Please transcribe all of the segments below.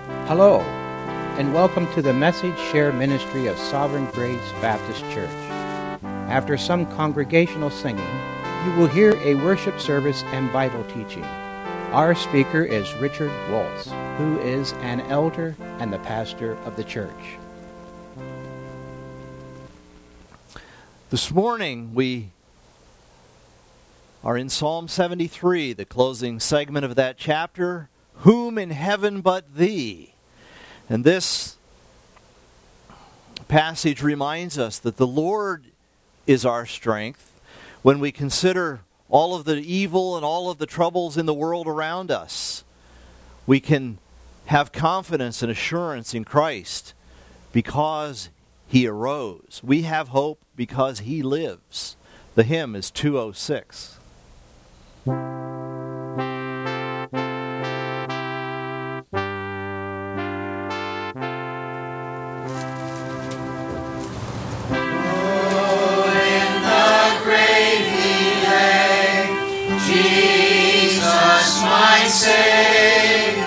Hello, and welcome to the Message Share Ministry of Sovereign Grace Baptist Church. After some congregational singing, you will hear a worship service and Bible teaching. Our speaker is Richard Waltz, who is an elder and the pastor of the church. This morning we are in Psalm 73, the closing segment of that chapter. Whom in heaven but thee? And this passage reminds us that the Lord is our strength when we consider all of the evil and all of the troubles in the world around us. We can have confidence and assurance in Christ because He arose. We have hope because He lives. The hymn is 206. My Savior,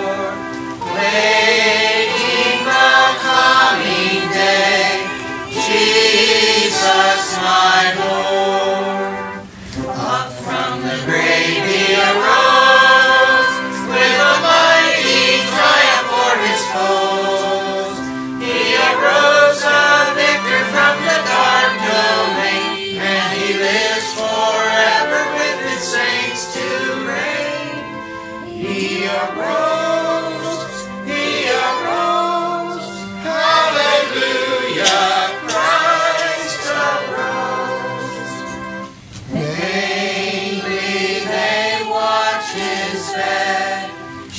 waiting the coming day, Jesus my Lord. Up from the grave He arose, with a mighty triumph for His foes. He arose a victor from the dark domain, and He lives forever with His saints to reign. He arose, hallelujah, Christ arose. Vainly they watch His bed,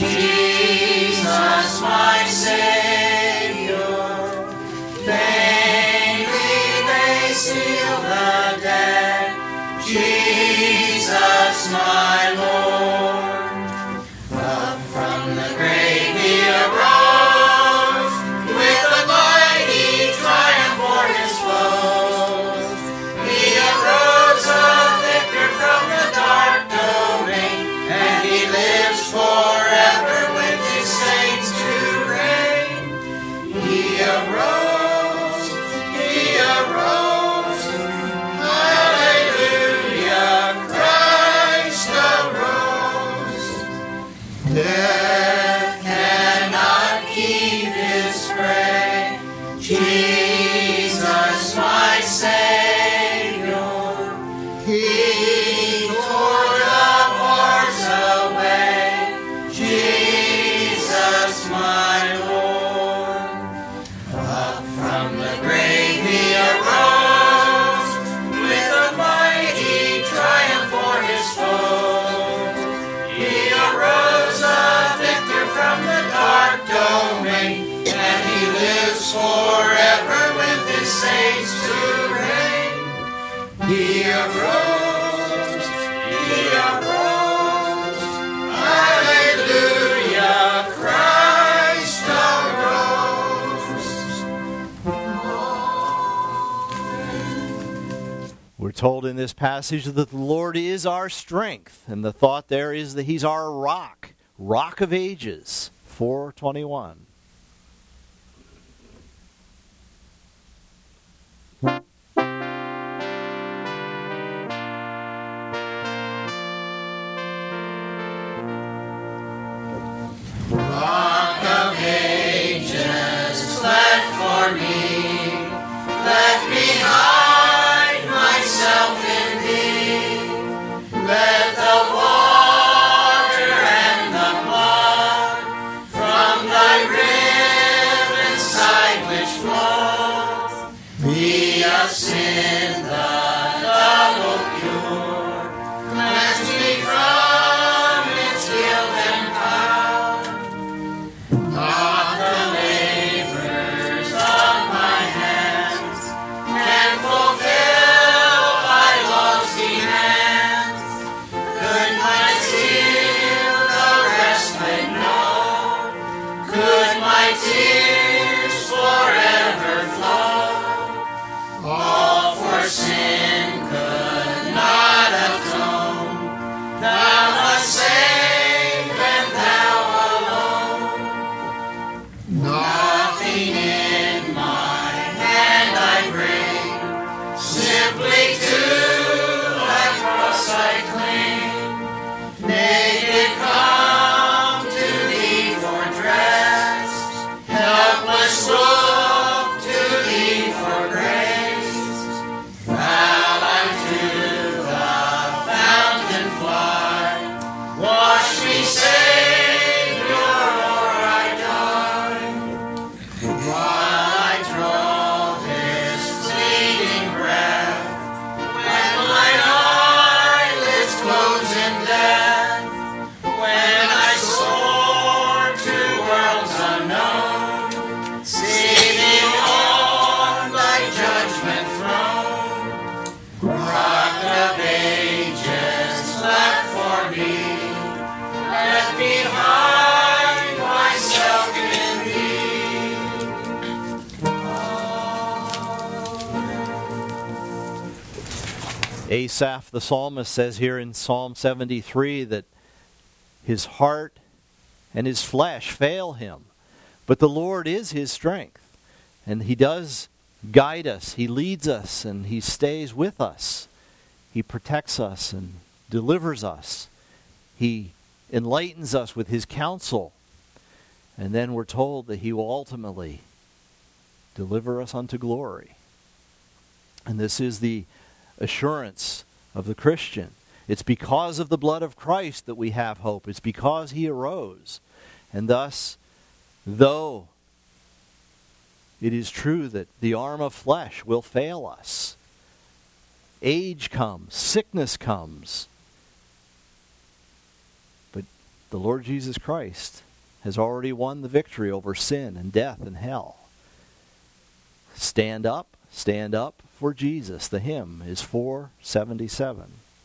Jesus my Savior. Vainly they seal the dead, Jesus my Lord. From the grave He arose, with a mighty triumph for His foes. He arose a victor from the dark domain, and He lives forever with His saints to reign. He arose, hallelujah, Christ arose. Death cannot keep His prey, Jesus my Savior. He tore the bars away, Jesus my Lord. Up from the grave He arose, with a mighty triumph for His foes. He arose a victor from the dark domain, and He lives forever with His saints to reign. He arose, hallelujah, Christ arose. We're told in this passage that the Lord is our strength, and the thought there is that He's our rock, rock of ages, 4:21. Rock of ages, fled for me, let me hide myself in Thee. Let the water and the blood from Thy riven side which flows be of sin the double cure. Cleanse me from its guilt and power. Not the labors of my hands can fulfill Thy law's demands. Could my zeal the respite know? Could my tears forever flow? All for sin unknown, sitting on thy judgment throne. Rock of ages left for me, left behind myself in thee. Asaph the psalmist says here in Psalm 73 that his heart and his flesh fail him, but the Lord is his strength, and he does guide us, he leads us, and he stays with us. He protects us and delivers us. He enlightens us with his counsel, and then we're told that he will ultimately deliver us unto glory. And this is the assurance of the Christian. It's because of the blood of Christ that we have hope. It's because he arose. And thus, though it is true that the arm of flesh will fail us, age comes, sickness comes, but the Lord Jesus Christ has already won the victory over sin and death and hell. Stand up for Jesus. The hymn is 477.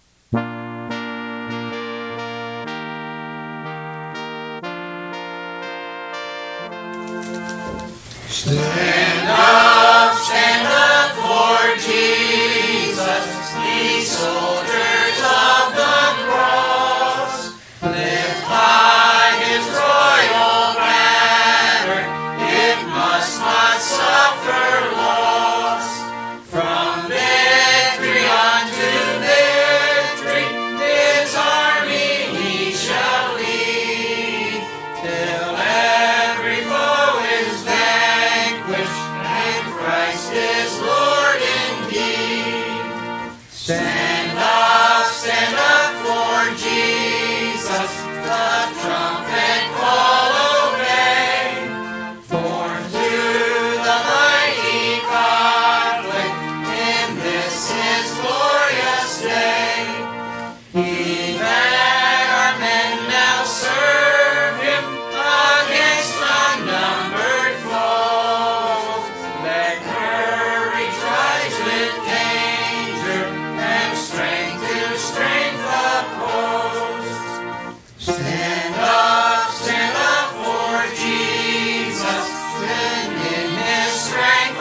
Stand up for Jesus, ye soldiers of the cross. Lift high his royal banner, it must not suffer loss. From victory unto victory, his army he shall lead, till every foe is vanquished, and Christ is Lord indeed. Stand up for Jesus, the trumpet call obey. Form to the mighty conflict in this his glorious day. He that our men now serve him against unnumbered foes. Let courage rise with danger, and strength to strength oppose. Stand up for Jesus, and in his strength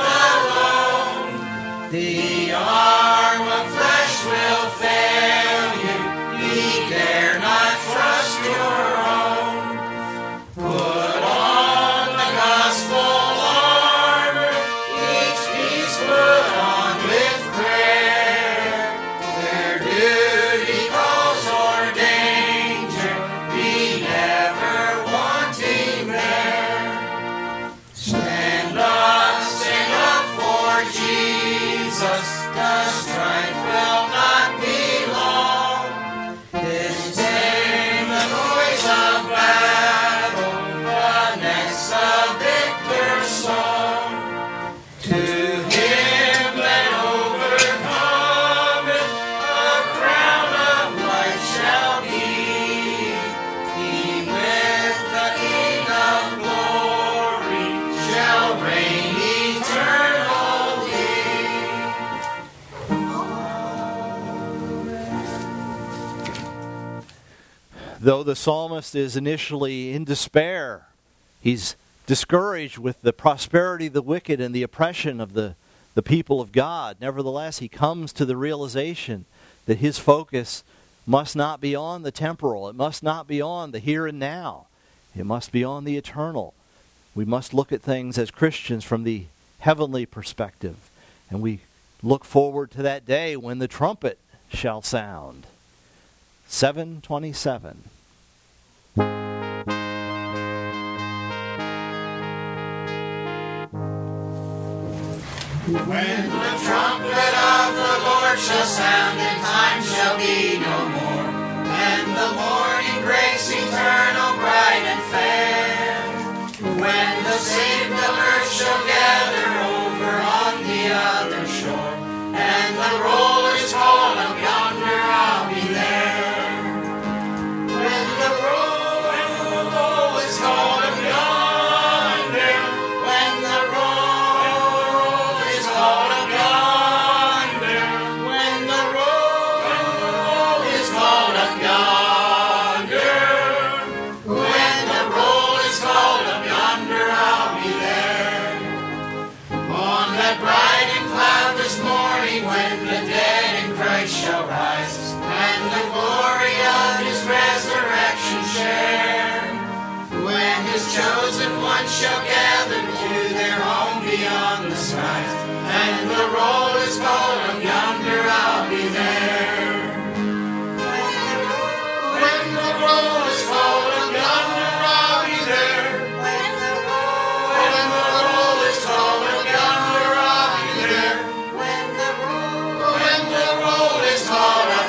alone. The arm of flesh will fail you, ye dare not trust your own. Put on the gospel armor, each piece put on with prayer. Where duty calls or danger, be never wanting there. Stand up for Jesus, the strife will not be long. This day the noise of battle, the next a victor's song. To him that overcometh, a crown of life shall be. He with the King of glory shall reign eternally. Though the psalmist is initially in despair, he's discouraged with the prosperity of the wicked and the oppression of the people of God. Nevertheless, he comes to the realization that his focus must not be on the temporal. It must not be on the here and now. It must be on the eternal. We must look at things as Christians from the heavenly perspective. And we look forward to that day when the trumpet shall sound. 727. When the trumpet of the Lord shall sound, and time shall be no more, and the morning breaks eternal, bright and fair. When the saved of earth shall gather over on the other shore, and the roll is called up yonder, I'll be there. When the roll is called up yonder, His chosen ones shall gather to their home beyond the skies. And the roll is called up yonder, I'll be there. When the roll is called up yonder, I'll be there. When the roll is called up yonder, I'll be there. When the roll is called up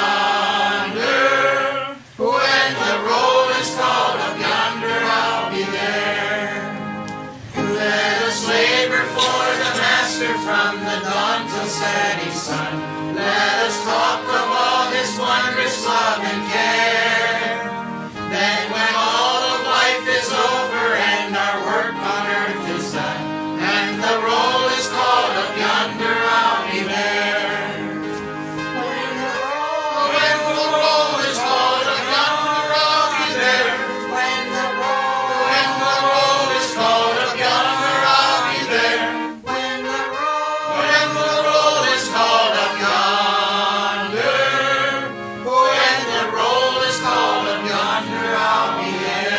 yonder, when the roll is called up yonder, I'll be there. Let us labor for the Master from the dawn till setting sun. Let us talk of all His wondrous love and care. Then when all of life is over and our work on earth is done, and the roll is called up yonder, I'll be there. When the roll is called up yonder, I'll be there. When the roll is called up yonder, I'll be there. When the roll is called up yonder, when the roll is called up yonder, I'll be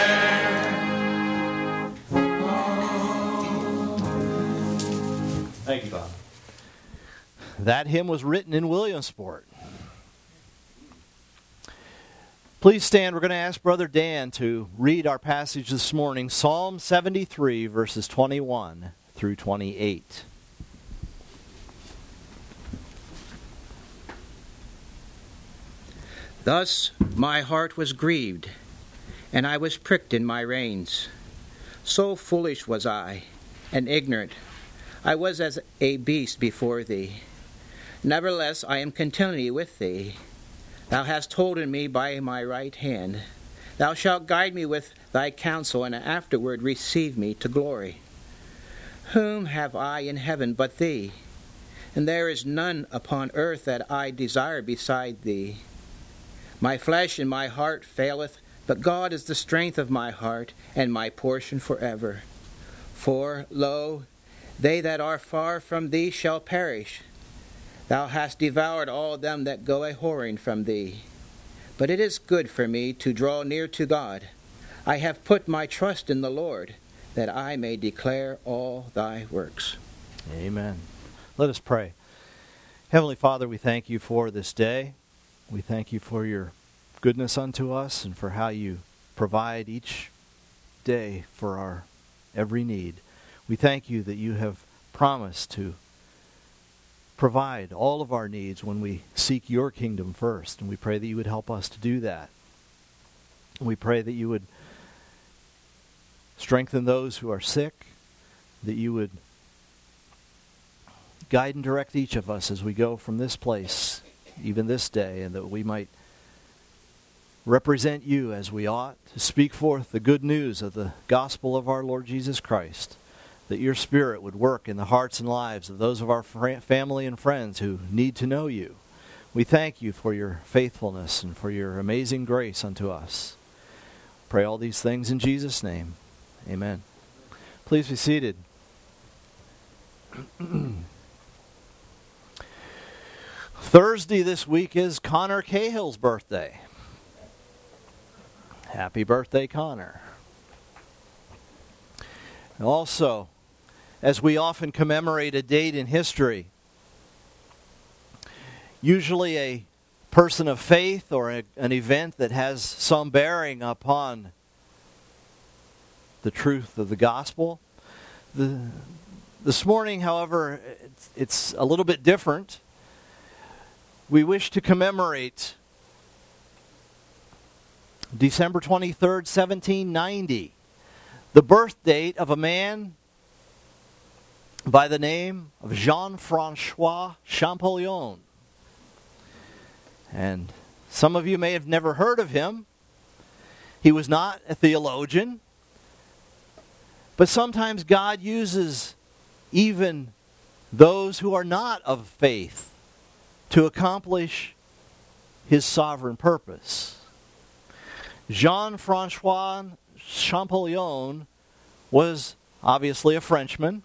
there. Thank you, Bob. That hymn was written in Williamsport. Please stand. We're going to ask Brother Dan to read our passage this morning, Psalm 73, verses 21 through 28. Thus my heart was grieved, and I was pricked in my reins. So foolish was I, and ignorant. I was as a beast before thee. Nevertheless, I am continually with thee. Thou hast holden me by my right hand. Thou shalt guide me with thy counsel, and afterward receive me to glory. Whom have I in heaven but thee? And there is none upon earth that I desire beside thee. My flesh and my heart faileth, but God is the strength of my heart, and my portion forever. For, lo, they that are far from thee shall perish. Thou hast devoured all them that go a-whoring from thee. But it is good for me to draw near to God. I have put my trust in the Lord, that I may declare all thy works. Amen. Let us pray. Heavenly Father, we thank you for this day. We thank you for your goodness unto us and for how you provide each day for our every need. We thank you that you have promised to provide all of our needs when we seek your kingdom first, and we pray that you would help us to do that. We pray that you would strengthen those who are sick, that you would guide and direct each of us as we go from this place, even this day, and that we might represent you as we ought, to speak forth the good news of the gospel of our Lord Jesus Christ, that your Spirit would work in the hearts and lives of those of our family and friends who need to know you. We thank you for your faithfulness and for your amazing grace unto us. Pray all these things in Jesus' name. Amen. Please be seated. Thursday this week is Connor Cahill's birthday. Happy birthday, Connor. And also, as we often commemorate a date in history, usually a person of faith or an event that has some bearing upon the truth of the gospel. This morning, however, it's a little bit different. We wish to commemorate December 23rd, 1790, the birth date of a man by the name of Jean-Francois Champollion. And some of you may have never heard of him. He was not a theologian. But sometimes God uses even those who are not of faith to accomplish his sovereign purpose. Jean-Francois Champollion was obviously a Frenchman.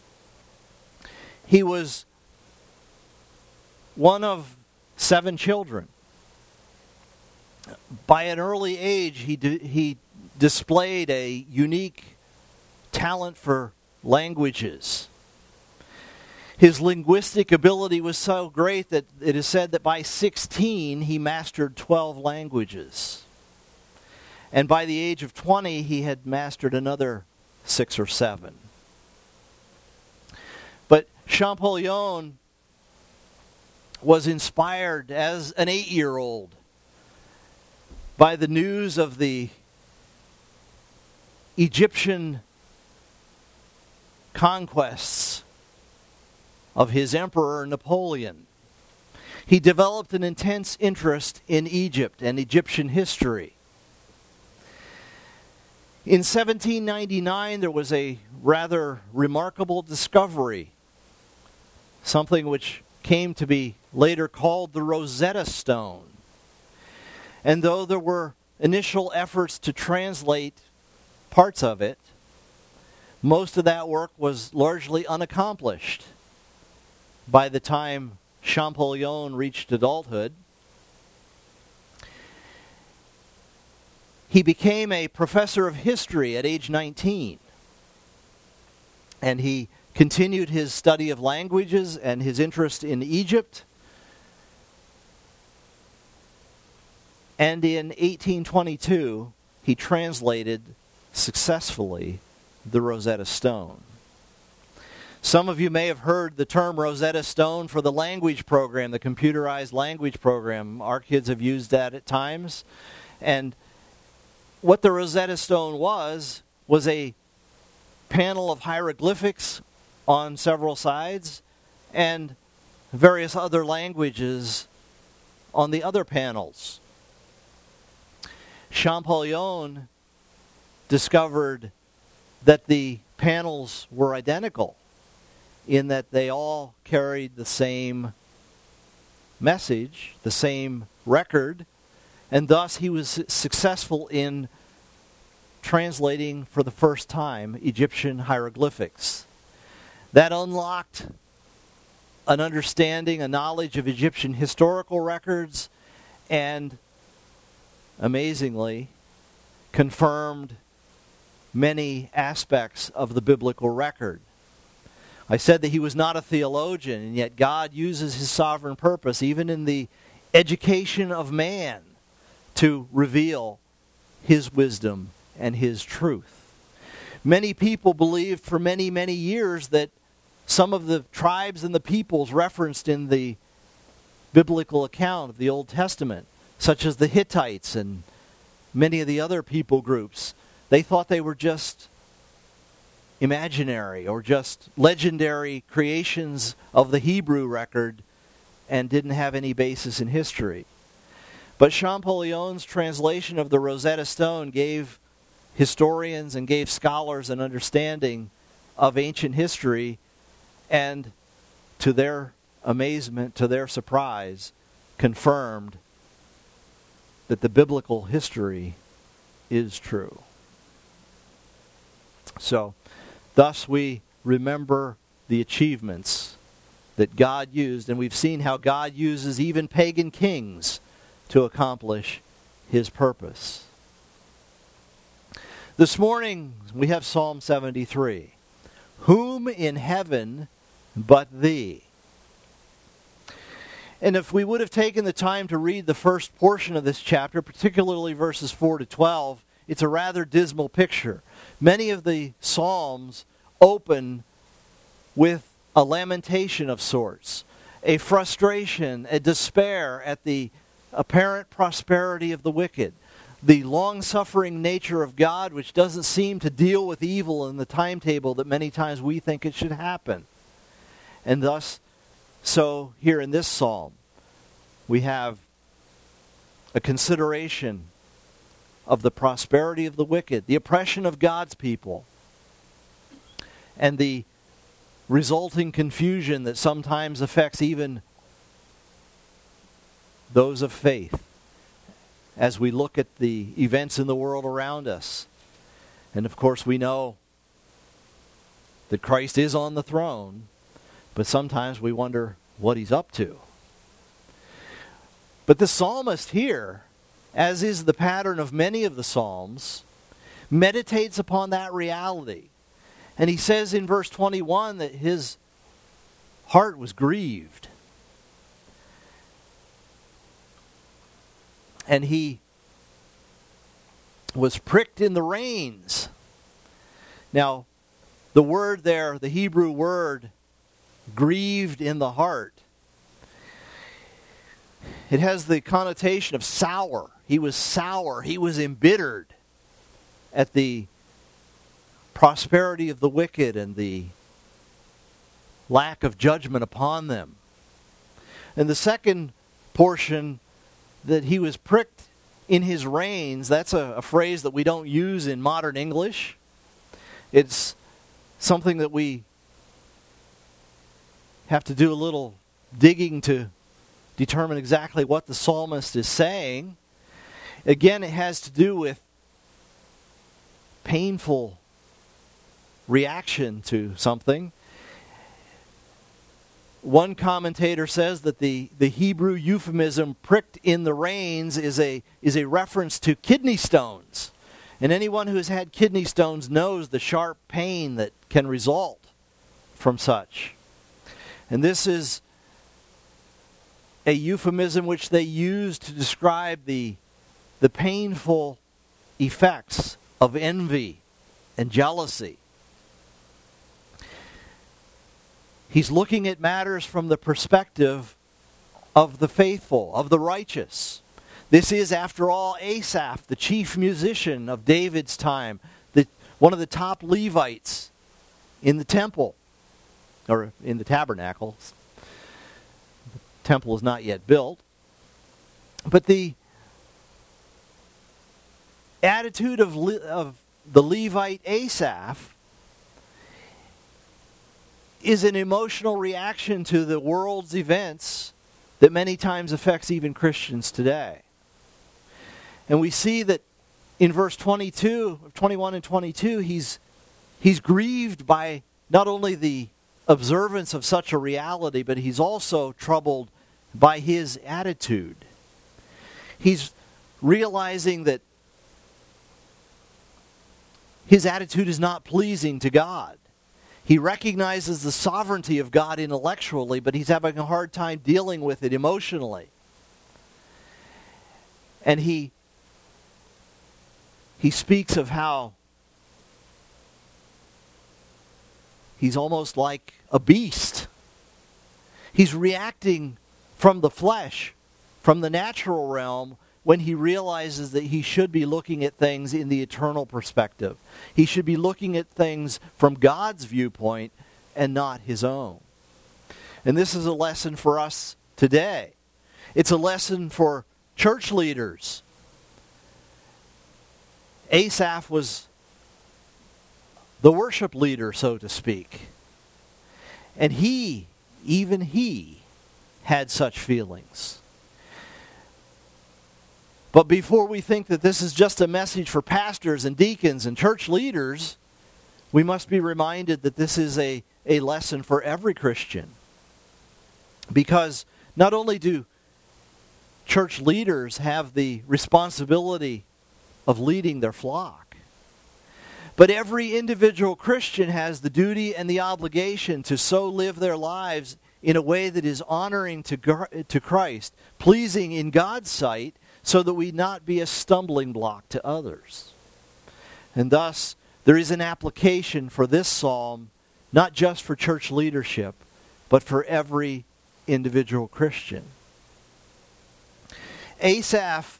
He was one of 7 children. By an early age, he displayed a unique talent for languages. His linguistic ability was so great that it is said that by 16 he mastered 12 languages. And by the age of 20 he had mastered another 6 or 7. But Champollion was inspired as an 8-year-old by the news of the Egyptian conquests of his emperor Napoleon. He developed an intense interest in Egypt and Egyptian history. In 1799, there was a rather remarkable discovery, something which came to be later called the Rosetta Stone. And though there were initial efforts to translate parts of it, most of that work was largely unaccomplished by the time Champollion reached adulthood. He became a professor of history at age 19. And he continued his study of languages and his interest in Egypt. And in 1822, he translated successfully the Rosetta Stone. Some of you may have heard the term Rosetta Stone for the language program, the computerized language program. Our kids have used that at times. And what the Rosetta Stone was a panel of hieroglyphics on several sides and various other languages on the other panels. Champollion discovered that the panels were identical in that they all carried the same message, the same record, and thus he was successful in translating for the first time Egyptian hieroglyphics. That unlocked an understanding, a knowledge of Egyptian historical records, and amazingly confirmed many aspects of the biblical record. I said that he was not a theologian, and yet God uses his sovereign purpose, even in the education of man, to reveal his wisdom and his truth. Many people believed for many, many years that some of the tribes and the peoples referenced in the biblical account of the Old Testament, such as the Hittites and many of the other people groups, they thought they were just imaginary or just legendary creations of the Hebrew record and didn't have any basis in history. But Champollion's translation of the Rosetta Stone gave historians and gave scholars an understanding of ancient history, and to their amazement, to their surprise, confirmed that the biblical history is true. So, thus we remember the achievements that God used, and we've seen how God uses even pagan kings to accomplish his purpose. This morning we have Psalm 73. Whom in heaven but thee? And if we would have taken the time to read the first portion of this chapter, particularly verses 4 to 12, it's a rather dismal picture. Many of the Psalms open with a lamentation of sorts, a frustration, a despair at the apparent prosperity of the wicked, the long-suffering nature of God, which doesn't seem to deal with evil in the timetable that many times we think it should happen. And thus, so here in this psalm, we have a consideration of the prosperity of the wicked, the oppression of God's people, and the resulting confusion that sometimes affects even those of faith as we look at the events in the world around us. And of course we know that Christ is on the throne, but sometimes we wonder what he's up to. But the psalmist here, as is the pattern of many of the psalms, meditates upon that reality. And he says in verse 21 that his heart was grieved. And he was pricked in the reins. Now, the word there, the Hebrew word, grieved in the heart, it has the connotation of sour. He was sour. He was embittered at the prosperity of the wicked and the lack of judgment upon them. And the second portion, that he was pricked in his reins, that's a phrase that we don't use in modern English. It's something that we have to do a little digging to determine exactly what the psalmist is saying. Again, it has to do with painful reaction to something. One commentator says that the Hebrew euphemism pricked in the reins is a reference to kidney stones. And anyone who has had kidney stones knows the sharp pain that can result from such. And this is a euphemism which they use to describe the painful effects of envy and jealousy. He's looking at matters from the perspective of the faithful, of the righteous. This is, after all, Asaph, the chief musician of David's time, one of the top Levites in the temple, or in the tabernacle. The temple is not yet built. But the attitude of the Levite Asaph is an emotional reaction to the world's events that many times affects even Christians today. And we see that in verse 21 and 22, he's grieved by not only the observance of such a reality, but he's also troubled by his attitude. He's realizing that his attitude is not pleasing to God. He recognizes the sovereignty of God intellectually, but he's having a hard time dealing with it emotionally. And he speaks of how he's almost like a beast. He's reacting from the flesh, from the natural realm, when he realizes that he should be looking at things in the eternal perspective. He should be looking at things from God's viewpoint and not his own. And this is a lesson for us today. It's a lesson for church leaders. Asaph was the worship leader, so to speak. And even he, had such feelings. But before we think that this is just a message for pastors and deacons and church leaders, we must be reminded that this is a lesson for every Christian. Because not only do church leaders have the responsibility of leading their flock, but every individual Christian has the duty and the obligation to so live their lives in a way that is honoring to Christ, pleasing in God's sight, so that we not be a stumbling block to others. And thus, there is an application for this psalm, not just for church leadership, but for every individual Christian. Asaph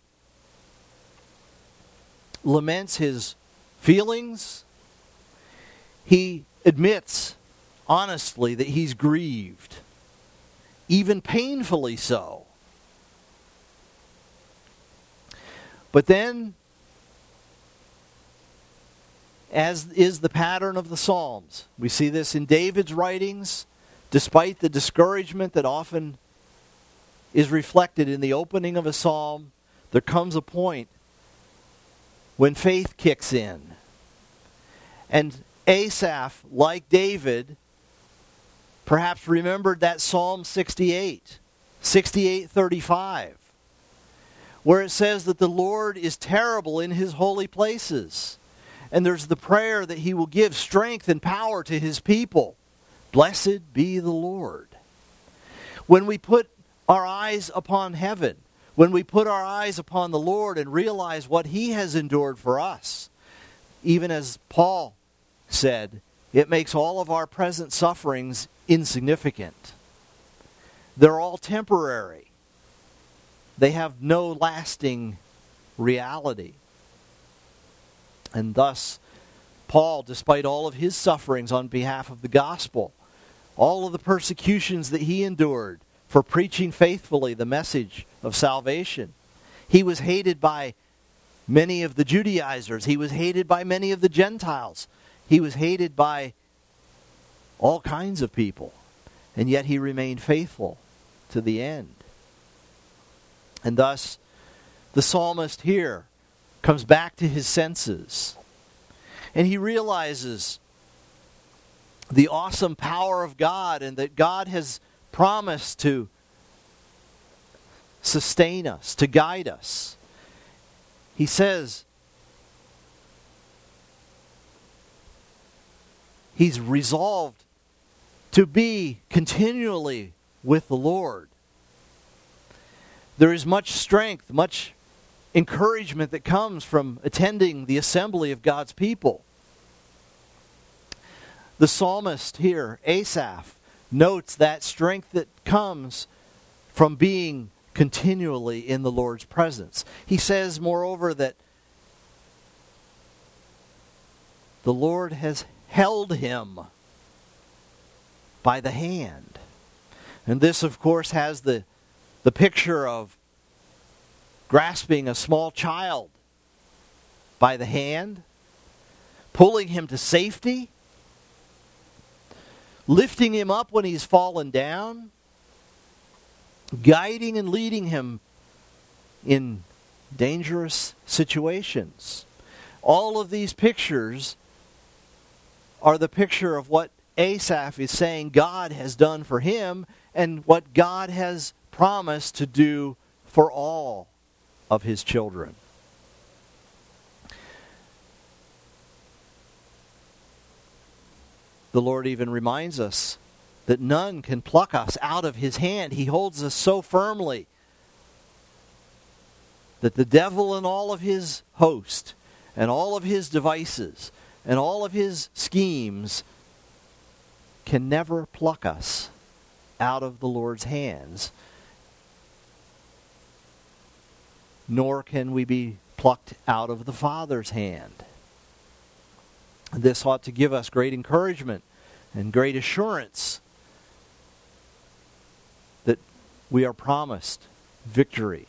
laments his feelings. He admits honestly that he's grieved, even painfully so. But then, as is the pattern of the Psalms, we see this in David's writings, despite the discouragement that often is reflected in the opening of a psalm, there comes a point when faith kicks in. And Asaph, like David, perhaps remembered that Psalm 68:35. Where it says that the Lord is terrible in his holy places, And there's the prayer that he will give strength and power to his people. Blessed be the Lord. When we put our eyes upon heaven, when we put our eyes upon the Lord and realize what he has endured for us, even as Paul said, it makes all of our present sufferings insignificant. They're all temporary. They have no lasting reality. And thus, Paul, despite all of his sufferings on behalf of the gospel, all of the persecutions that he endured for preaching faithfully the message of salvation, he was hated by many of the Judaizers. He was hated by many of the Gentiles. He was hated by all kinds of people. And yet he remained faithful to the end. And thus, the psalmist here comes back to his senses. And he realizes the awesome power of God and that God has promised to sustain us, to guide us. He says he's resolved to be continually with the Lord. There is much strength, much encouragement that comes from attending the assembly of God's people. The psalmist here, Asaph, notes that strength that comes from being continually in the Lord's presence. He says, moreover, that the Lord has held him by the hand. And this, of course, has the picture of grasping a small child by the hand, pulling him to safety, lifting him up when he's fallen down, guiding and leading him in dangerous situations. All of these pictures are the picture of what Asaph is saying God has done for him and what God has promised to do for all of his children. The Lord even reminds us that none can pluck us out of his hand. He holds us so firmly that the devil and all of his host and all of his devices and all of his schemes can never pluck us out of the Lord's hands, nor can we be plucked out of the Father's hand. This ought to give us great encouragement and great assurance that we are promised victory.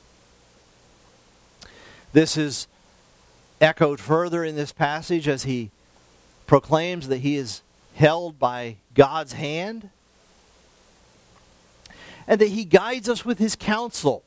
This is echoed further in this passage as he proclaims that he is held by God's hand and that he guides us with his counsel.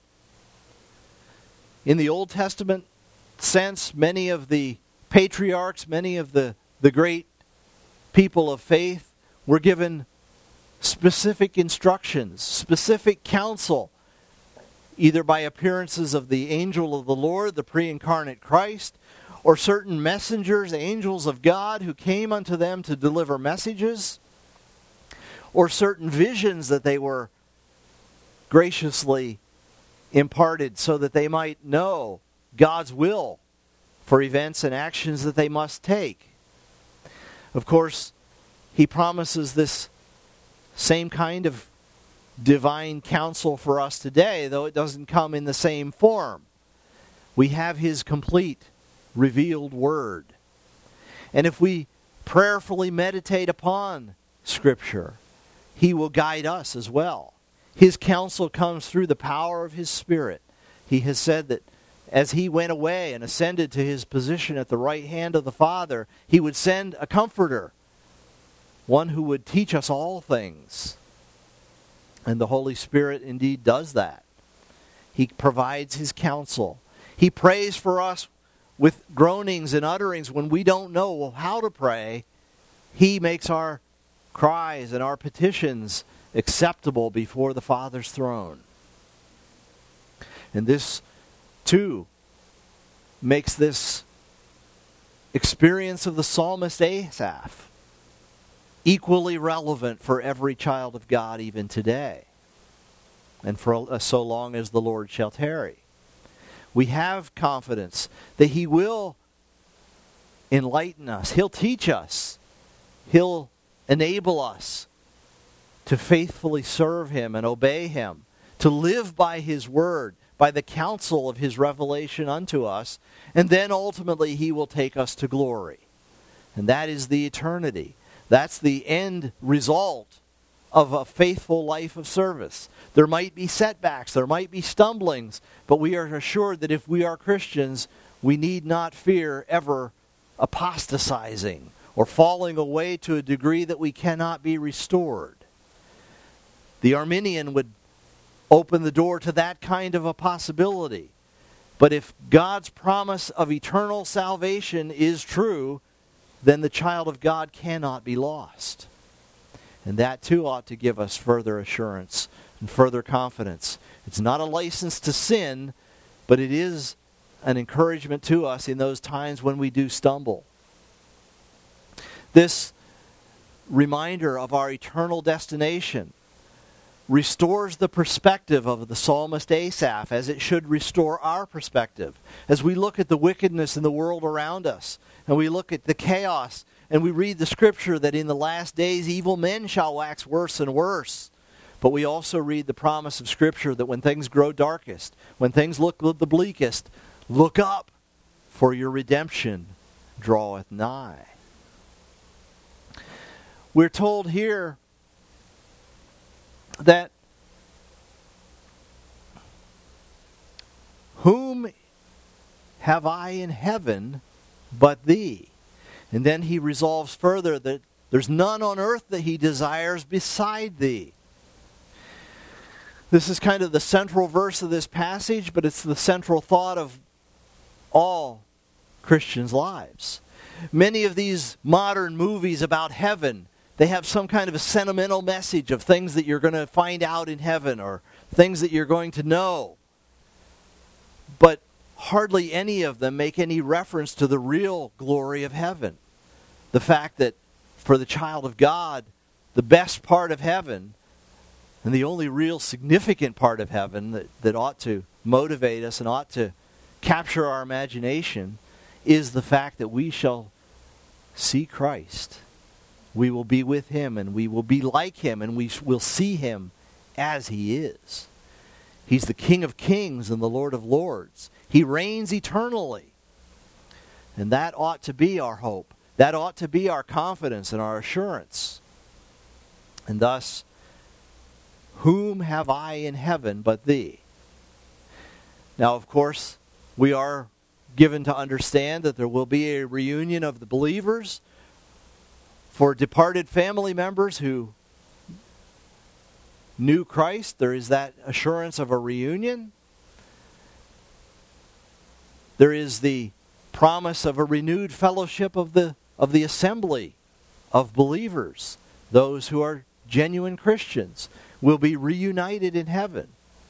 In the Old Testament sense, many of the patriarchs, many of the great people of faith were given specific instructions, specific counsel, either by appearances of the angel of the Lord, the pre-incarnate Christ, or certain messengers, angels of God, who came unto them to deliver messages, or certain visions that they were graciously imparted so that they might know God's will for events and actions that they must take. Of course, he promises this same kind of divine counsel for us today, though it doesn't come in the same form. We have his complete revealed word. And if we prayerfully meditate upon Scripture, he will guide us as well. His counsel comes through the power of his Spirit. He has said that as he went away and ascended to his position at the right hand of the Father, he would send a comforter, one who would teach us all things. And the Holy Spirit indeed does that. He provides his counsel. He prays for us with groanings and utterings when we don't know how to pray. He makes our cries and our petitions acceptable before the Father's throne. And this, too, makes this experience of the psalmist Asaph equally relevant for every child of God even today, and for so long as the Lord shall tarry. We have confidence that He will enlighten us. He'll teach us. He'll enable us to faithfully serve Him and obey Him, to live by His word, by the counsel of His revelation unto us, and then ultimately He will take us to glory. And that is the eternity. That's the end result of a faithful life of service. There might be setbacks, there might be stumblings, but we are assured that if we are Christians, we need not fear ever apostatizing or falling away to a degree that we cannot be restored. The Arminian would open the door to that kind of a possibility. But if God's promise of eternal salvation is true, then the child of God cannot be lost. And that too ought to give us further assurance and further confidence. It's not a license to sin, but it is an encouragement to us in those times when we do stumble. This reminder of our eternal destination restores the perspective of the psalmist Asaph, as it should restore our perspective. As we look at the wickedness in the world around us, and we look at the chaos, and we read the scripture that in the last days evil men shall wax worse and worse. But we also read the promise of scripture that when things grow darkest, when things look the bleakest, look up, for your redemption draweth nigh. We're told here that whom have I in heaven but thee? And then he resolves further that there's none on earth that he desires beside thee. This is kind of the central verse of this passage, but it's the central thought of all Christians' lives. Many of these modern movies about heaven, they have some kind of a sentimental message of things that you're going to find out in heaven or things that you're going to know. But hardly any of them make any reference to the real glory of heaven. The fact that for the child of God, the best part of heaven, and the only real significant part of heaven that ought to motivate us and ought to capture our imagination, is the fact that we shall see Christ. We will be with Him, and we will be like Him, and we will see Him as He is. He's the King of kings and the Lord of lords. He reigns eternally. And that ought to be our hope. That ought to be our confidence and our assurance. And thus, whom have I in heaven but thee? Now, of course, we are given to understand that there will be a reunion of the believers. For departed family members who knew Christ, there is that assurance of a reunion. There is the promise of a renewed fellowship of the assembly of believers. Those who are genuine Christians will be reunited in heaven.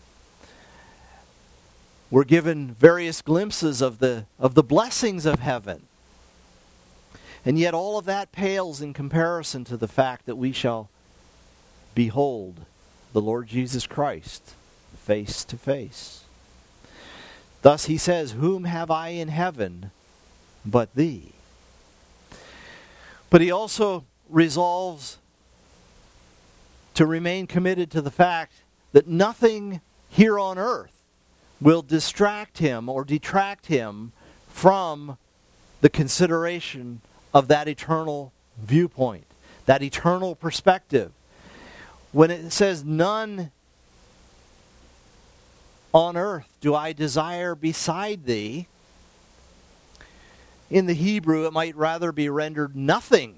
We're given various glimpses of the blessings of heaven. And yet all of that pales in comparison to the fact that we shall behold the Lord Jesus Christ face to face. Thus he says, whom have I in heaven but thee? But he also resolves to remain committed to the fact that nothing here on earth will distract him or detract him from the consideration of that eternal viewpoint, that eternal perspective. When it says, none on earth do I desire beside thee, in the Hebrew it might rather be rendered nothing.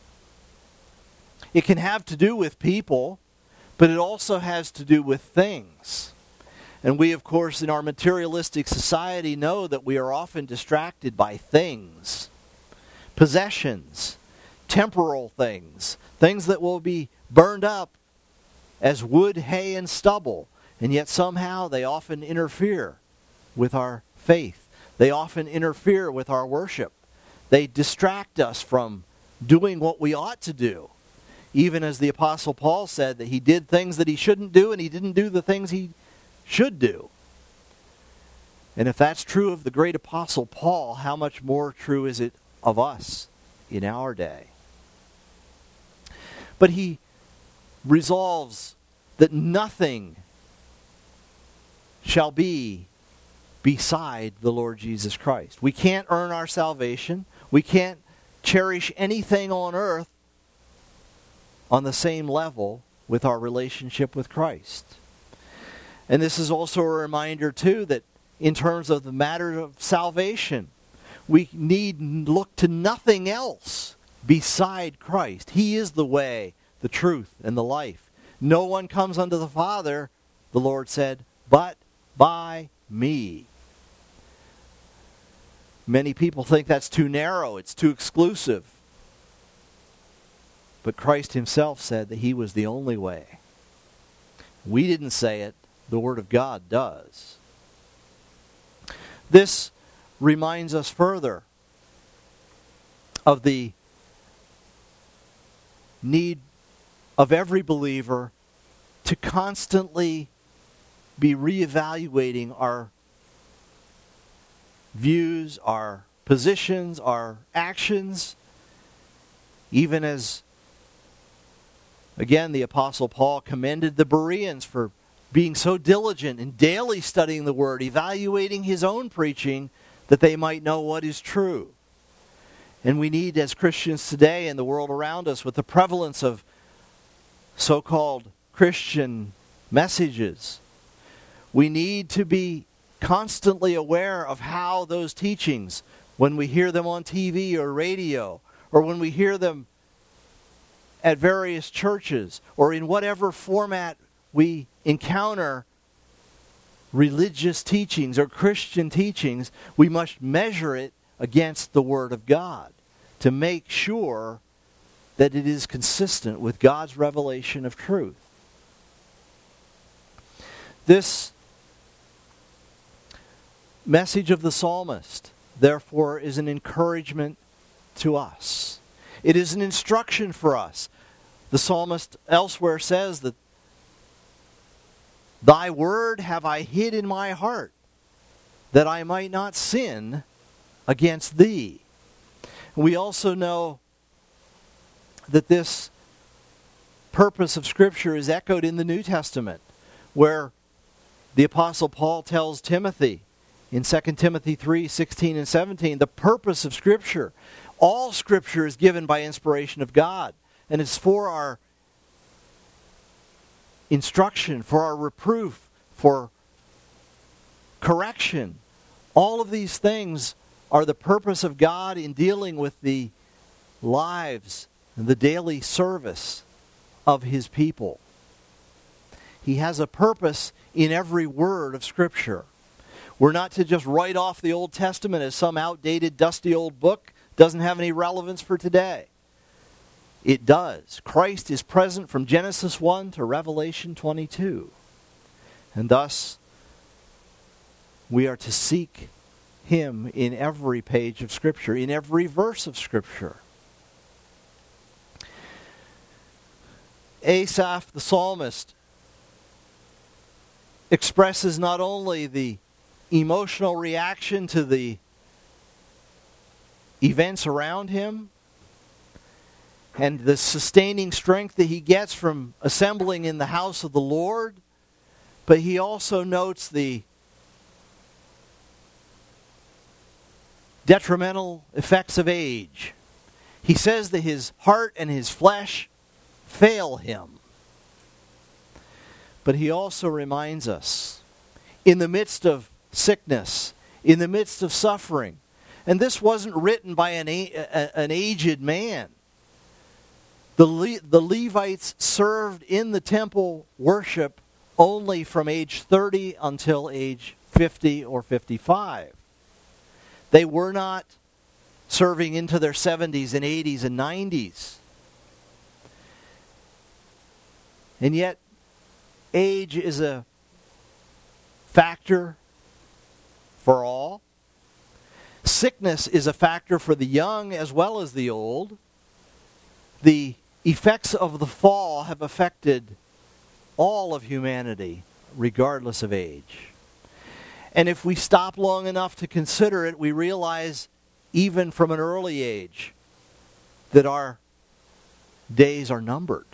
It can have to do with people, but it also has to do with things. And we, of course, in our materialistic society know that we are often distracted by things. Possessions, temporal things, things that will be burned up as wood, hay, and stubble. And yet somehow they often interfere with our faith. They often interfere with our worship. They distract us from doing what we ought to do. Even as the Apostle Paul said that he did things that he shouldn't do and he didn't do the things he should do. And if that's true of the great Apostle Paul, how much more true is it of us in our day? But he resolves that nothing shall be beside the Lord Jesus Christ. We can't earn our salvation. We can't cherish anything on earth on the same level with our relationship with Christ. And this is also a reminder, too, that in terms of the matter of salvation, we need look to nothing else beside Christ. He is the way, the truth, and the life. No one comes unto the Father, the Lord said, but by me. Many people think that's too narrow, it's too exclusive. But Christ himself said that he was the only way. We didn't say it, the Word of God does. This reminds us further of the need of every believer to constantly be reevaluating our views, our positions, our actions, even as, again, the Apostle Paul commended the Bereans for being so diligent in daily studying the Word, evaluating his own preaching, that they might know what is true. And we need, as Christians today in the world around us, with the prevalence of so-called Christian messages, we need to be constantly aware of how those teachings, when we hear them on TV or radio, or when we hear them at various churches, or in whatever format we encounter religious teachings or Christian teachings, we must measure it against the Word of God to make sure that it is consistent with God's revelation of truth. This message of the psalmist, therefore, is an encouragement to us. It is an instruction for us. The psalmist elsewhere says that, "Thy word have I hid in my heart, that I might not sin against thee." We also know that this purpose of Scripture is echoed in the New Testament, where the Apostle Paul tells Timothy in 2 Timothy 3:16 and 17, the purpose of Scripture, all Scripture is given by inspiration of God, and it's for our instruction, for our reproof, for correction. All of these things are the purpose of God in dealing with the lives and the daily service of His people. He has a purpose in every word of Scripture. We're not to just write off the Old Testament as some outdated, dusty old book. Doesn't have any relevance for today. It does. Christ is present from Genesis 1 to Revelation 22. And thus, we are to seek Him in every page of Scripture, in every verse of Scripture. Asaph, the psalmist, expresses not only the emotional reaction to the events around him and the sustaining strength that he gets from assembling in the house of the Lord, but he also notes the detrimental effects of age. He says that his heart and his flesh fail him. But he also reminds us, in the midst of sickness, in the midst of suffering, and this wasn't written by an aged man. The Levites served in the temple worship only from age 30 until age 50 or 55. They were not serving into their 70s and 80s and 90s. And yet, age is a factor for all. Sickness is a factor for the young as well as the old. The effects of the fall have affected all of humanity, regardless of age. And if we stop long enough to consider it, we realize, even from an early age, that our days are numbered.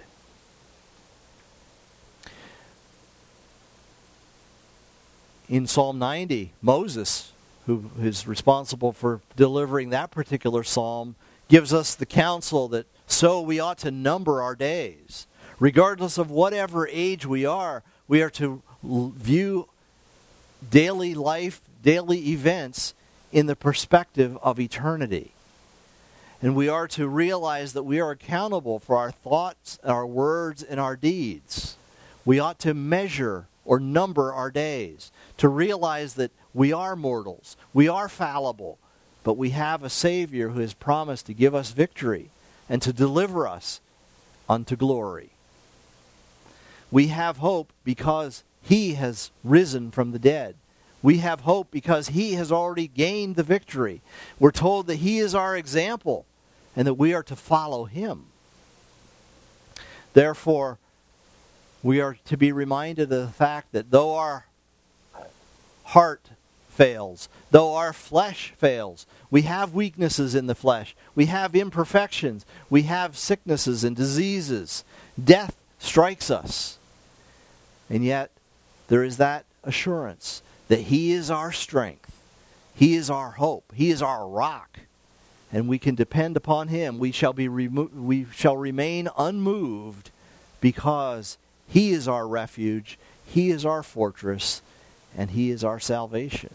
In Psalm 90, Moses, who is responsible for delivering that particular psalm, gives us the counsel that so we ought to number our days. Regardless of whatever age we are to view daily life, daily events in the perspective of eternity. And we are to realize that we are accountable for our thoughts, our words, and our deeds. We ought to measure or number our days, to realize that we are mortals, we are fallible, but we have a Savior who has promised to give us victory and to deliver us unto glory. We have hope because He has risen from the dead. We have hope because He has already gained the victory. We're told that He is our example and that we are to follow Him. Therefore, we are to be reminded of the fact that though our heart fails, though our flesh fails, we have weaknesses in the flesh, we have imperfections, we have sicknesses and diseases. Death strikes us. And yet, there is that assurance that He is our strength. He is our hope. He is our rock. And we can depend upon Him. We shall remain unmoved because He is our refuge, He is our fortress, and He is our salvation.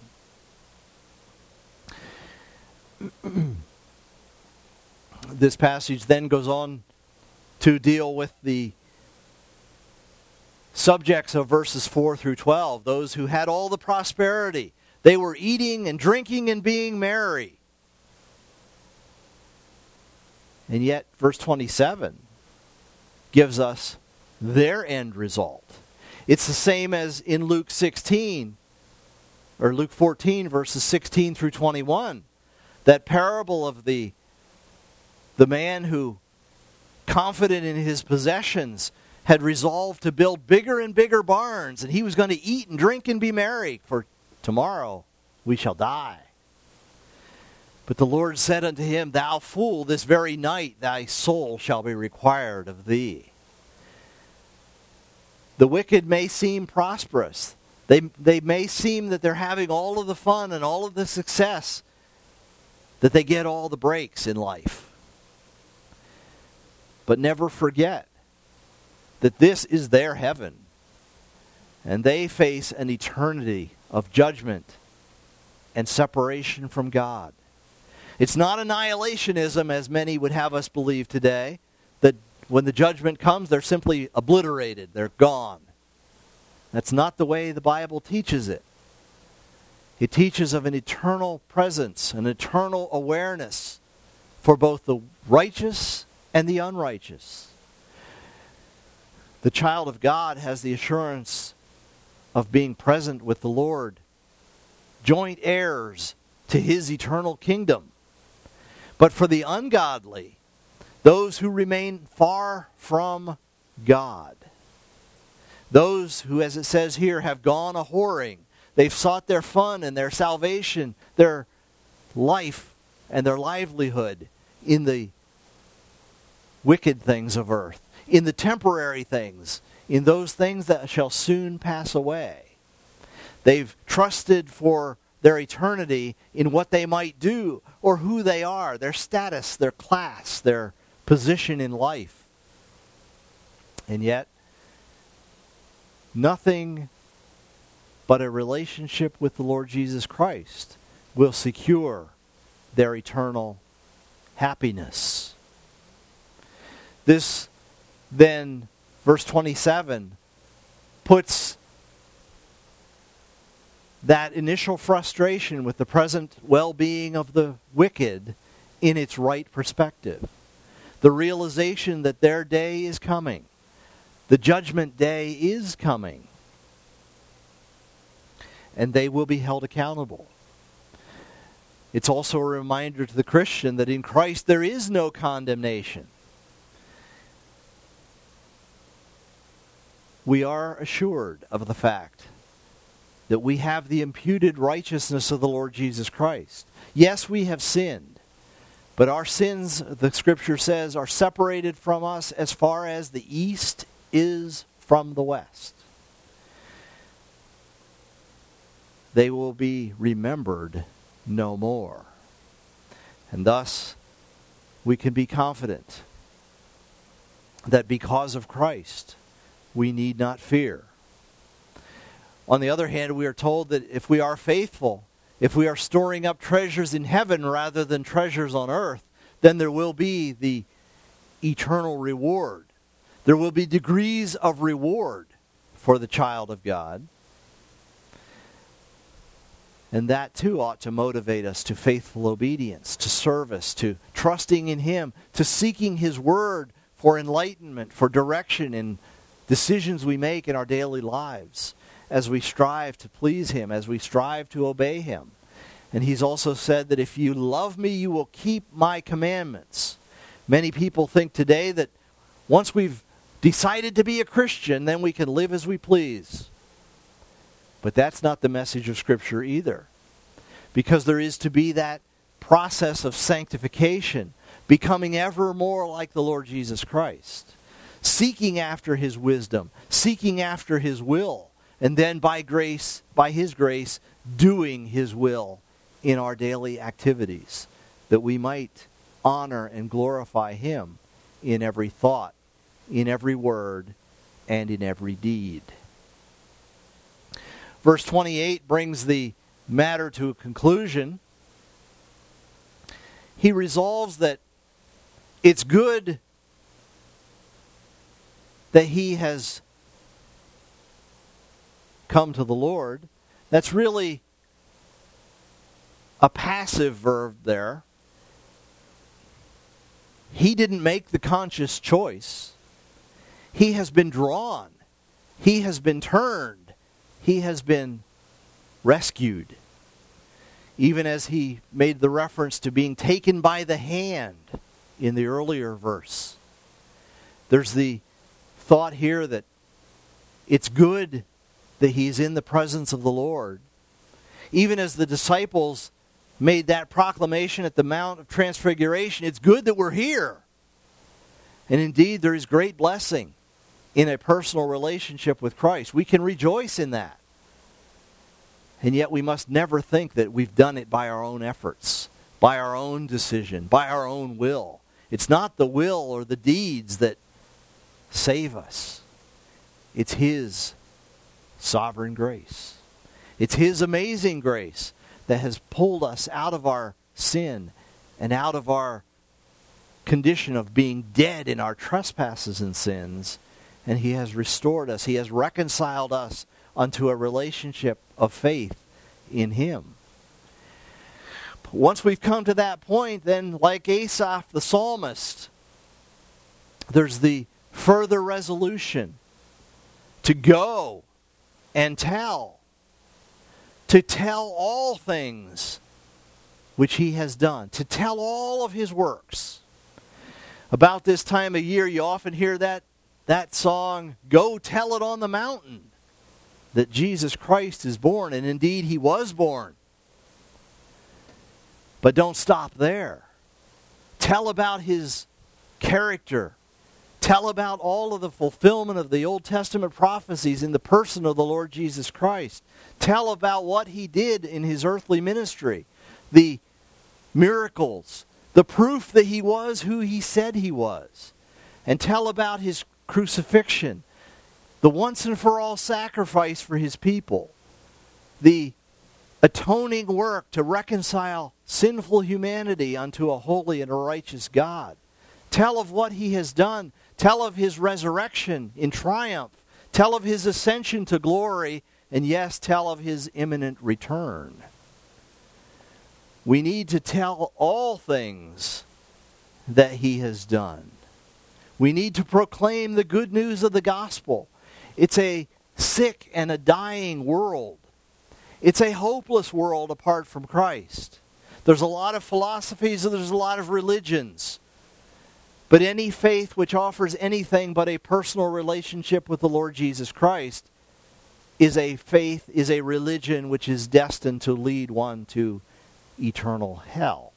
This passage then goes on to deal with the subjects of verses 4 through 12, those who had all the prosperity. They were eating and drinking and being merry. And yet, verse 27 gives us their end result. It's the same as in Luke 16, or Luke 14, verses 16 through 21. That parable of the man who, confident in his possessions, had resolved to build bigger and bigger barns, and he was going to eat and drink and be merry, for tomorrow we shall die. But the Lord said unto him, Thou fool, this very night thy soul shall be required of thee. The wicked may seem prosperous. They may seem that they're having all of the fun and all of the success, that they get all the breaks in life. But never forget that this is their heaven, and they face an eternity of judgment and separation from God. It's not annihilationism, as many would have us believe today, that when the judgment comes, they're simply obliterated. They're gone. That's not the way the Bible teaches it. It teaches of an eternal presence, an eternal awareness for both the righteous and the unrighteous. The child of God has the assurance of being present with the Lord, joint heirs to His eternal kingdom. But for the ungodly, those who remain far from God, those who, as it says here, have gone a-whoring, they've sought their fun and their salvation, their life and their livelihood in the wicked things of earth, in the temporary things, in those things that shall soon pass away. They've trusted for their eternity in what they might do or who they are, their status, their class, their position in life. And yet, nothing but a relationship with the Lord Jesus Christ will secure their eternal happiness. This then, verse 27, puts that initial frustration with the present well-being of the wicked in its right perspective. The realization that their day is coming. The judgment day is coming. And they will be held accountable. It's also a reminder to the Christian that in Christ there is no condemnation. We are assured of the fact that we have the imputed righteousness of the Lord Jesus Christ. Yes, we have sinned, but our sins, the Scripture says, are separated from us as far as the east is from the west. They will be remembered no more. And thus, we can be confident that because of Christ, we need not fear. On the other hand, we are told that if we are faithful, if we are storing up treasures in heaven rather than treasures on earth, then there will be the eternal reward. There will be degrees of reward for the child of God. And that too ought to motivate us to faithful obedience, to service, to trusting in Him, to seeking His Word for enlightenment, for direction in decisions we make in our daily lives, as we strive to please Him, as we strive to obey Him. And He's also said that if you love me, you will keep my commandments. Many people think today that once we've decided to be a Christian, then we can live as we please. But that's not the message of Scripture either. Because there is to be that process of sanctification, becoming ever more like the Lord Jesus Christ, seeking after His wisdom, seeking after His will, and then by grace, by His grace, doing His will in our daily activities, that we might honor and glorify Him in every thought, in every word, and in every deed. Verse 28 brings the matter to a conclusion. He resolves that it's good that he has come to the Lord. That's really a passive verb there. He didn't make the conscious choice. He has been drawn. He has been turned. He has been rescued. Even as he made the reference to being taken by the hand in the earlier verse. There's the thought here that it's good that he's in the presence of the Lord. Even as the disciples made that proclamation at the Mount of Transfiguration, it's good that we're here. And indeed, there is great blessing in a personal relationship with Christ. We can rejoice in that. And yet we must never think that we've done it by our own efforts, by our own decision, by our own will. It's not the will or the deeds that save us. It's His sovereign grace. It's His amazing grace that has pulled us out of our sin and out of our condition of being dead in our trespasses and sins. And He has restored us. He has reconciled us unto a relationship of faith in Him. Once we've come to that point, then like Asaph the psalmist, there's the further resolution to go and tell. To tell all things which He has done. To tell all of His works. About this time of year, you often hear that song, "Go Tell It on the Mountain," that Jesus Christ is born, and indeed He was born. But don't stop there. Tell about His character. Tell about all of the fulfillment of the Old Testament prophecies in the person of the Lord Jesus Christ. Tell about what He did in His earthly ministry, the miracles, the proof that He was who He said He was. And tell about His crucifixion, the once and for all sacrifice for His people, the atoning work to reconcile sinful humanity unto a holy and a righteous God. Tell of what He has done. Tell of His resurrection in triumph. Tell of His ascension to glory. And yes, tell of His imminent return. We need to tell all things that He has done. We need to proclaim the good news of the gospel. It's a sick and a dying world. It's a hopeless world apart from Christ. There's a lot of philosophies and there's a lot of religions. But any faith which offers anything but a personal relationship with the Lord Jesus Christ is a faith, is a religion which is destined to lead one to eternal hell.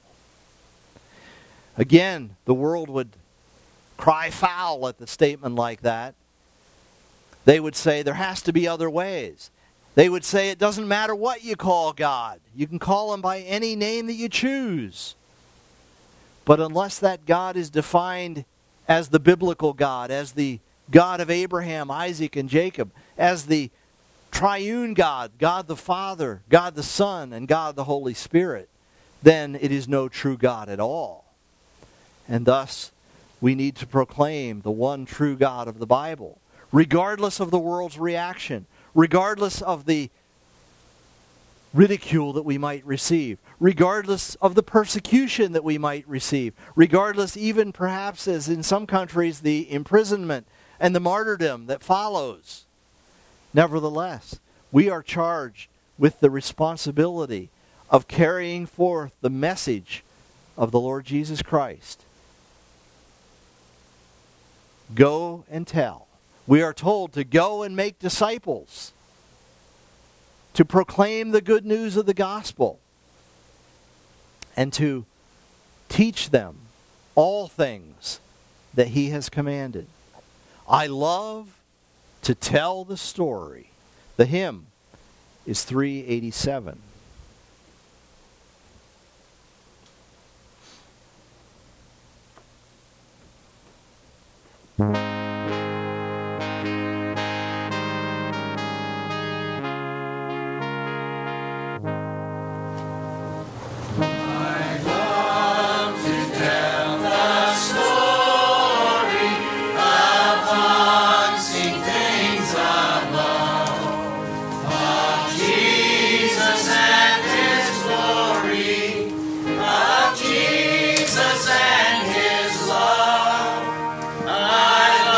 Again, the world would cry foul at the statement like that. They would say there has to be other ways. They would say it doesn't matter what you call God. You can call him by any name that you choose. But unless that God is defined as the biblical God, as the God of Abraham, Isaac, and Jacob, as the triune God, God the Father, God the Son, and God the Holy Spirit, then it is no true God at all. And thus, we need to proclaim the one true God of the Bible, regardless of the world's reaction, regardless of the ridicule that we might receive, regardless of the persecution that we might receive, regardless even perhaps, as in some countries, the imprisonment and the martyrdom that follows. Nevertheless, we are charged with the responsibility of carrying forth the message of the Lord Jesus Christ. Go and tell. We are told to go and make disciples, to proclaim the good news of the gospel, and to teach them all things that he has commanded. I love to tell the story. The hymn is 387. Jesus and his love. I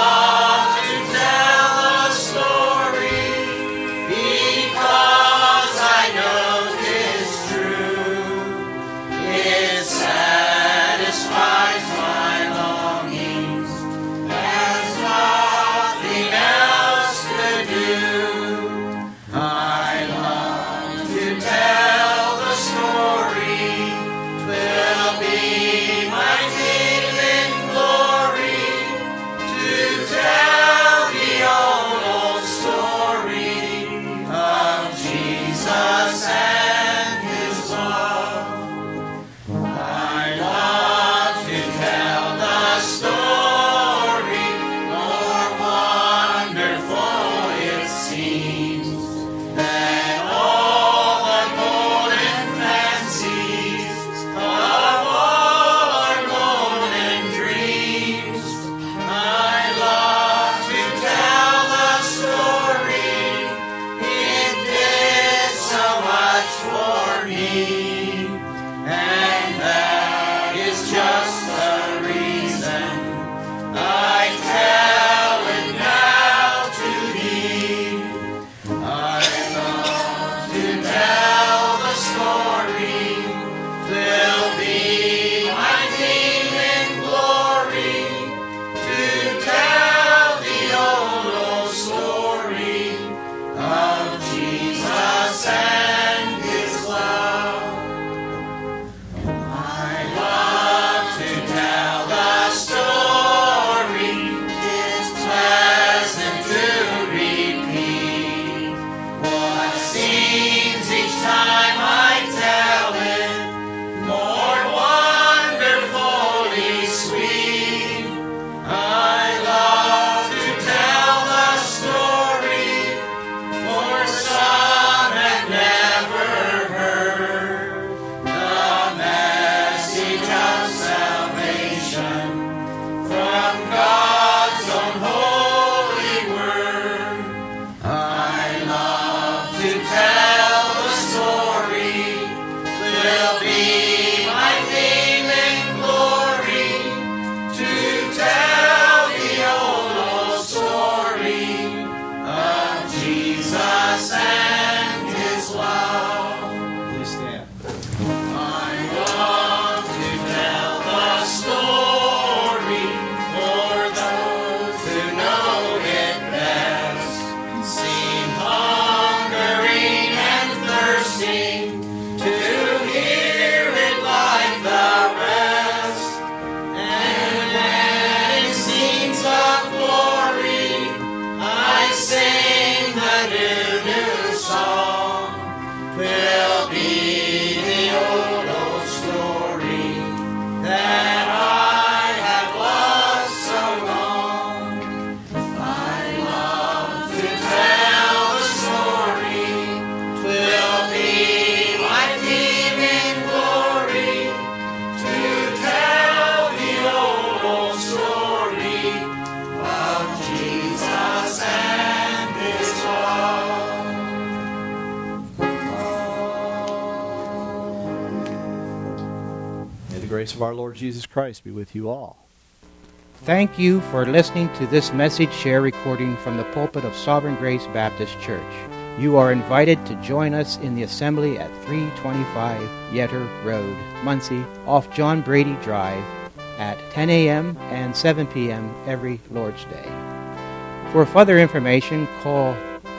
grace of our Lord Jesus Christ be with you all. Thank you for listening to this message share recording from the pulpit of Sovereign Grace Baptist Church. You are invited to join us in the assembly at 325 Yetter Road, Muncie, off John Brady Drive, at 10 a.m. and 7 p.m. every Lord's Day. For further information, call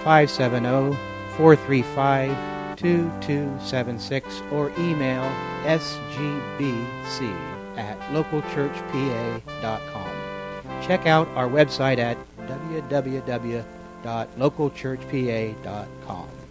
570-435-2276 or email sgbc@localchurchpa.com. Check out our website at www.localchurchpa.com.